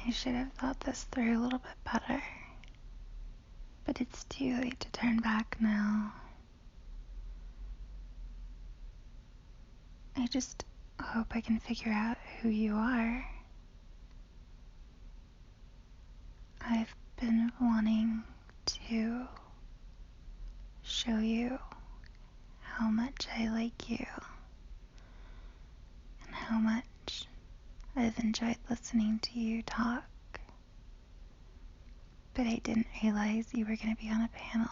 I should have thought this through a little bit better. But it's too late to turn back now. I just hope I can figure out who you are. I've been wanting to show you how much I like you and how much I've enjoyed listening to you talk. But I didn't realize you were going to be on a panel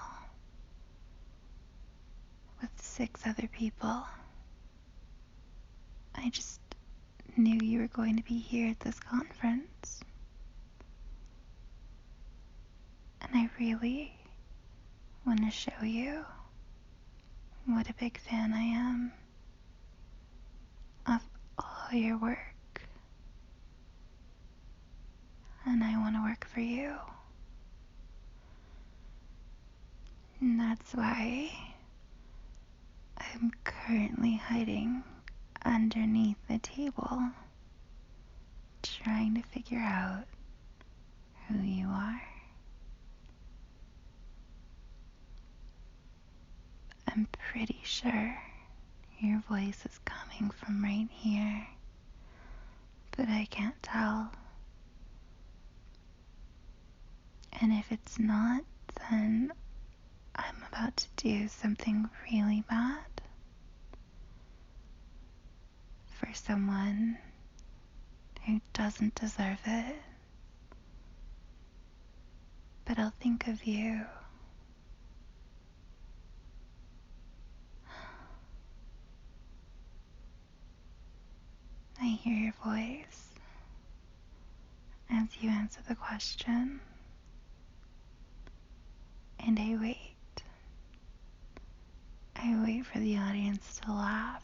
with 6 other people. I just knew you were going to be here at this conference. And I really want to show you what a big fan I am of all your work. And I want to work for you. And that's why I'm currently hiding underneath the table, trying to figure out who you are. I'm pretty sure your voice is coming from right here, but I can't tell. And if it's not, then I'm about to do something really bad for someone who doesn't deserve it. But I'll think of you. I hear your voice as you answer the question, and I wait. I wait for the audience to laugh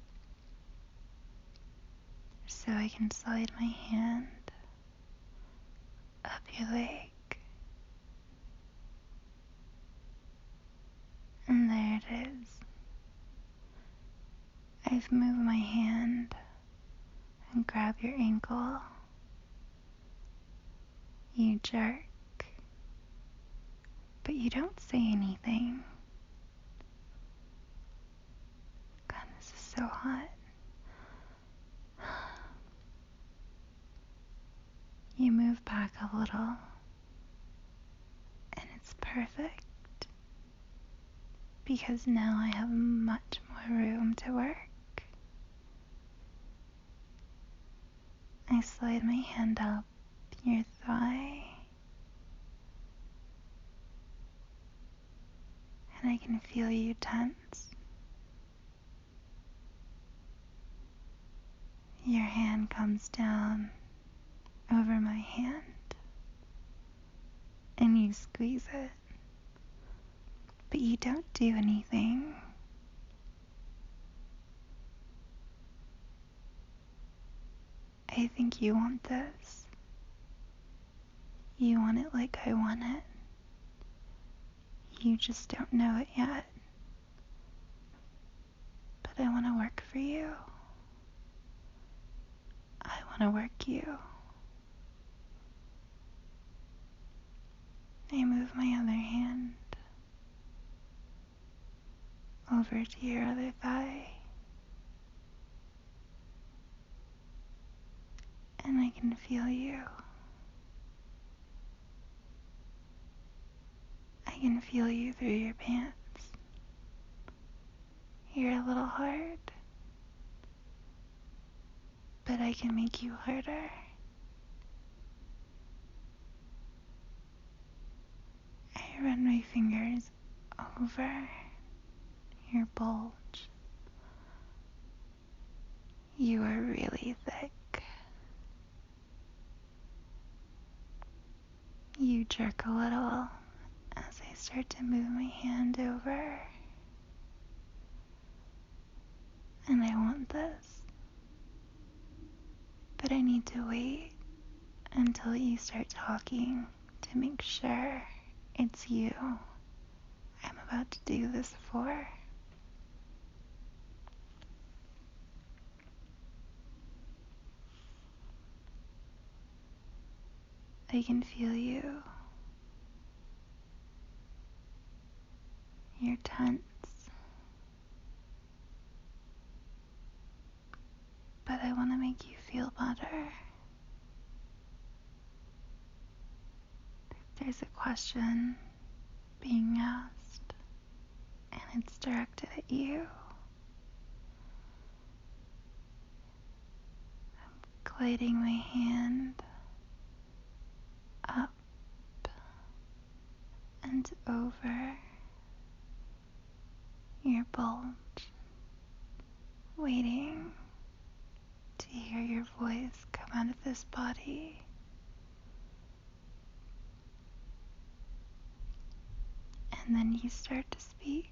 so I can slide my hand up your leg. And there it is. I've moved my hand and grab your ankle. You jerk, but you don't say anything. God, this is so hot. You move back a little, and it's perfect because now I have much more room to work. I slide my hand up your thigh, and I can feel you tense. Your hand comes down over my hand, and you squeeze it, but you don't do anything. I think you want this. You want it like I want it. You just don't know it yet. But I want to work for you. I want to work you. I move my other hand over to your other thigh. And I can feel you. I can feel you through your pants. You're a little hard, but I can make you harder. I run my fingers over your bulge. You are really thick. You jerk a little as I start to move my hand over. And I want this. But I need to wait until you start talking to make sure it's you I'm about to do this for. I can feel you. You're tense. But I want to make you feel better. There's a question being asked, and it's directed at you. Gliding my hand up and over your bulge, waiting to hear your voice come out of this body. And then you start to speak.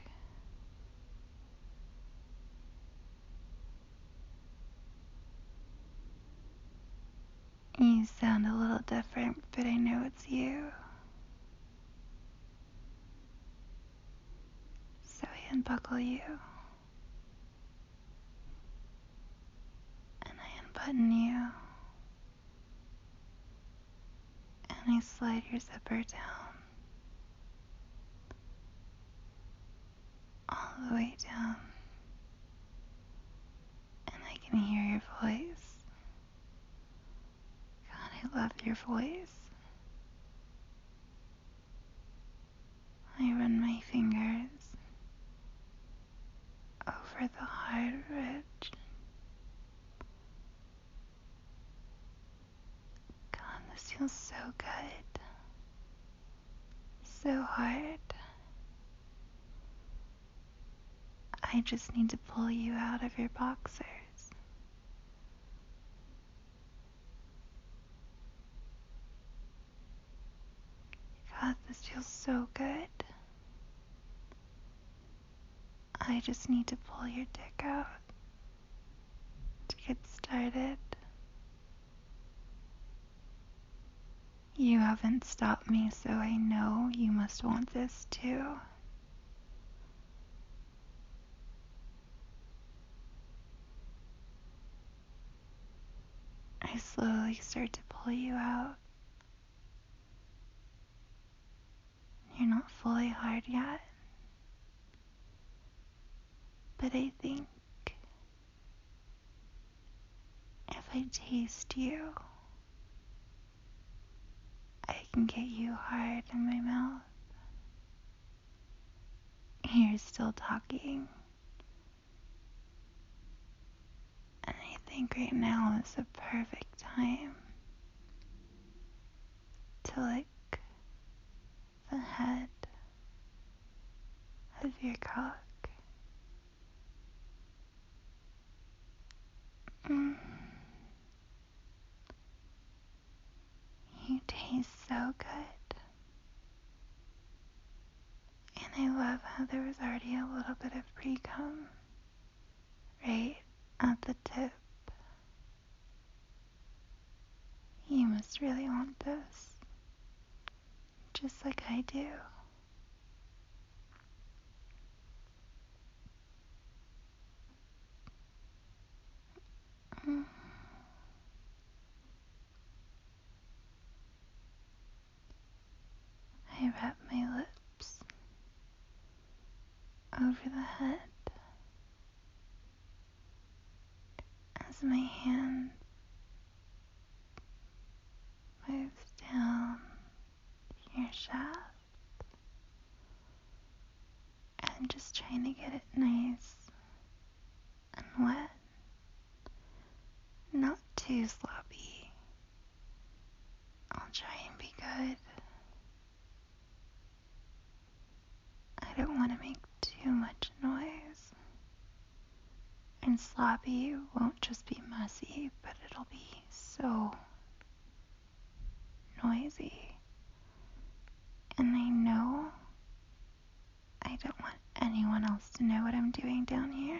You sound a little different, but I know it's you. So I unbuckle you. And I unbutton you. And I slide your zipper down. All the way down. And I can hear your voice. God, I love your voice. I run my fingers over the hard ridge. God, this feels so good. So hard. I just need to pull you out of your boxers. God, this feels so good. I just need to pull your dick out to get started. You haven't stopped me, so I know you must want this too. I slowly start to pull you out. You're not fully hard yet, but I think if I taste you, I can get you hard in my mouth. You're still talking, and I think right now is the perfect time to lick the head of your cock. You taste so good. And I love how there was already a little bit of pre-cum right at the tip. You must really want this, just like I do. I wrap my lips over the head as my hand moves down your shaft and just trying to get it nice and wet, not too sloppy. I'll try and be good. I don't want to make too much noise. And sloppy won't just be messy, but it'll be so noisy. And I know I don't want anyone else to know what I'm doing down here.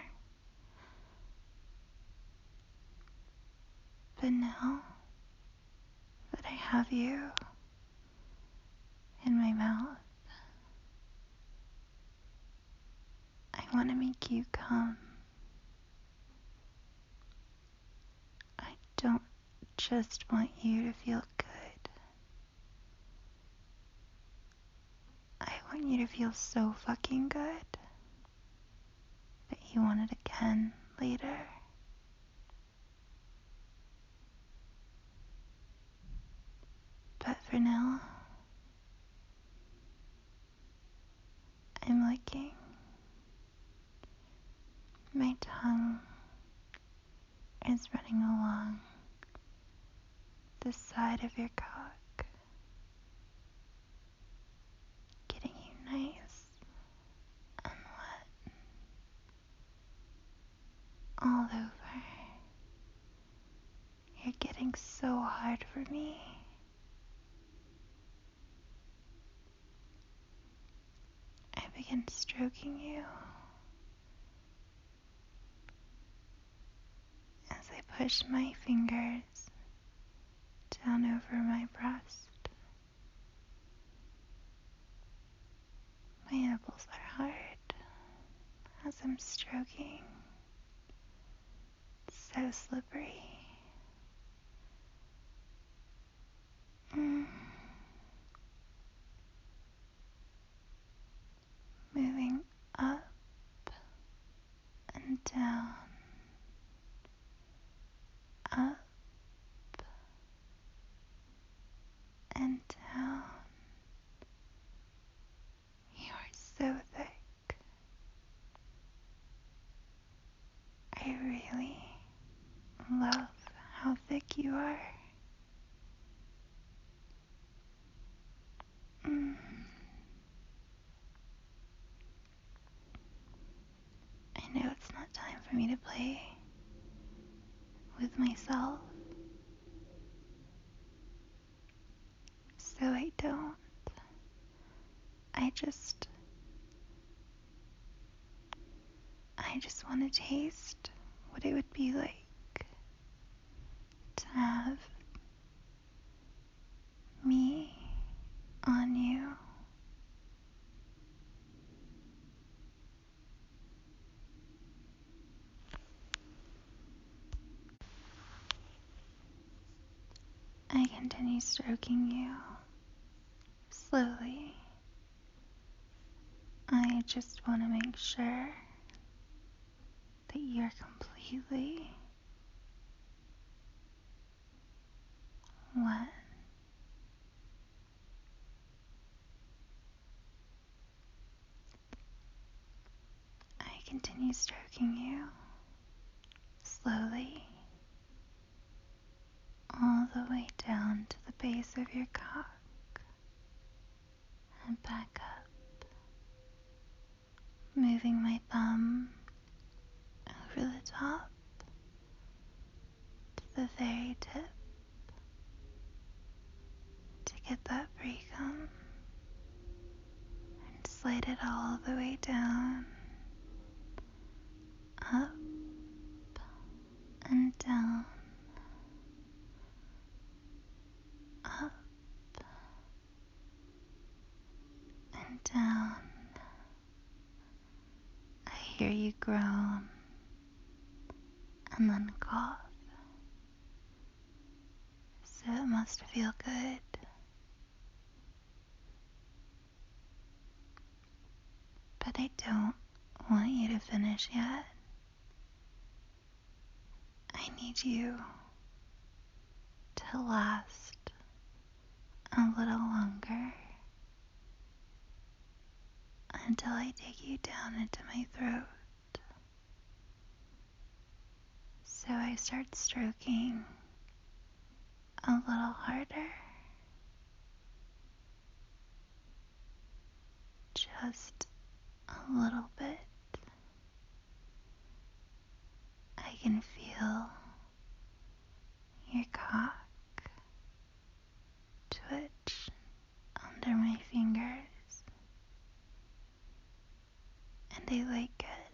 But now that I have you in my mouth, I want to make you come. I don't just want you to feel good. feels so fucking good that you want it again later. But for now, I'm licking. My tongue is running along the side of your cock, getting you nice and wet all over. You're getting so hard for me. I begin stroking you as I push my fingers down over my breast. My nipples are hard as I'm stroking. It's so slippery. Moving up and down, up and down. You are so thick. I really love how thick you are. I know it's not time for me to play with myself, so I don't. I just want to taste what it would be like to have me on you. I continue stroking you slowly. I just want to make sure that you're completely wet. I continue stroking you slowly all the way down to the base of your cock and back up, moving my thumb over the top to the very tip to get that pre-cum and slide it all the way down, up and down, up and down. I hear you groan and then cough, so it must feel good. But I don't want you to finish yet. I need you to last a little longer until I take you down into my throat. So I start stroking a little harder, just a little bit. I can feel your cock twitch under my fingers, and I like it.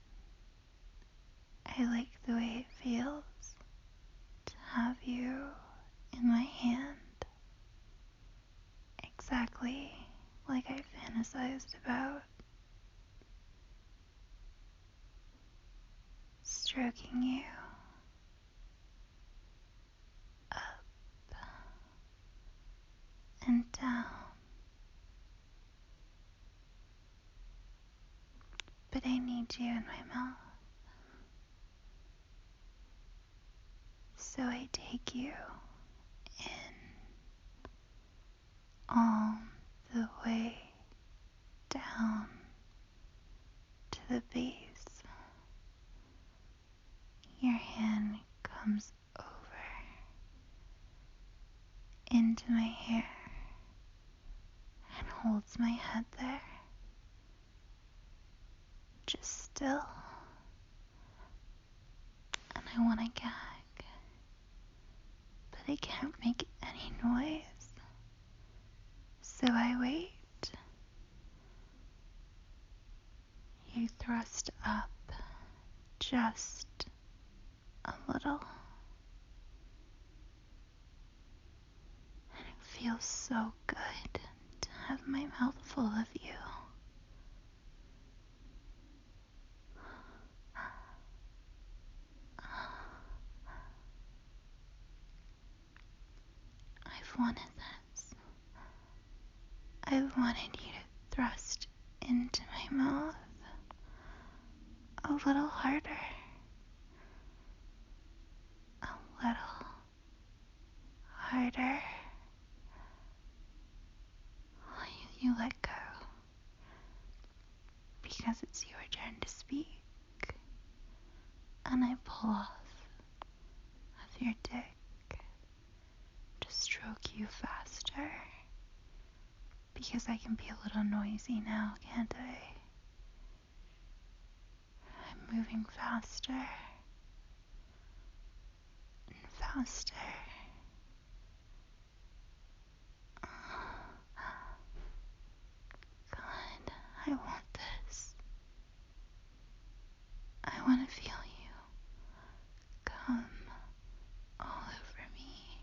I like the way it feels to have you in my hand, exactly like I fantasized about. Stroking you up and down, but I need you in my mouth. So I take you in all the way down to the base. Your hand comes over into my hair and holds my head there, just still. And I want to gag, but I can't make any noise. So I wait. You thrust up just a little. And it feels so good to have my mouth full of you. I've wanted this. I've wanted you to thrust into my mouth a little harder. A little harder. You let go. Because it's your turn to speak. And I pull off of your dick to stroke you faster. Because I can be a little noisy now, can't I? I'm moving faster and faster. God, I want this. I want to feel you come all over me.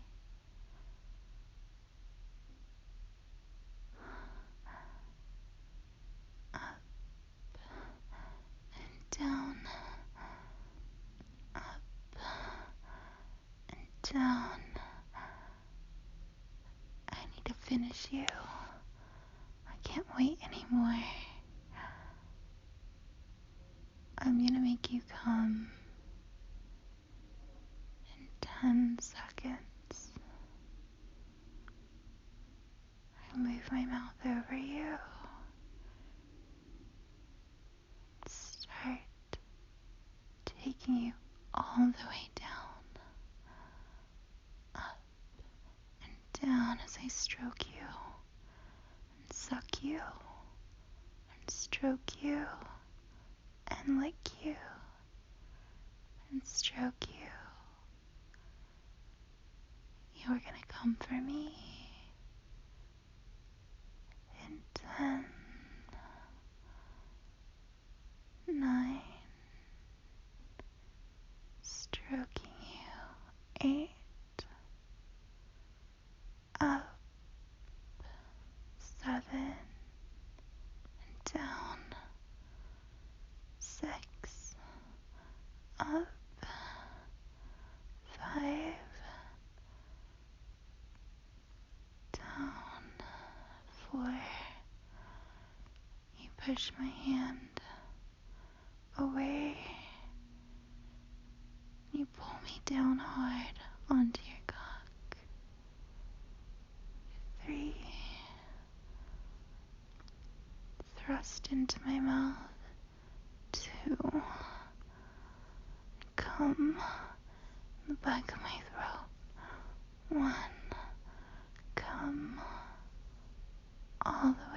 Up and down. Up and down. I need to finish you. I can't wait anymore. I'm gonna make you come in 10 seconds. I move my mouth over you. Start taking you all the way down. Up and down as I stroke you and suck you and stroke you and lick you and stroke you. You are gonna come for me in 10, 9, stroking you, 8, up, 7, and down, 6, up, 5, down, 4. You push my hand away. You pull me down hard onto your cock. 3. Thrust into my mouth. 2. Come in the back of my throat. 1. Come all the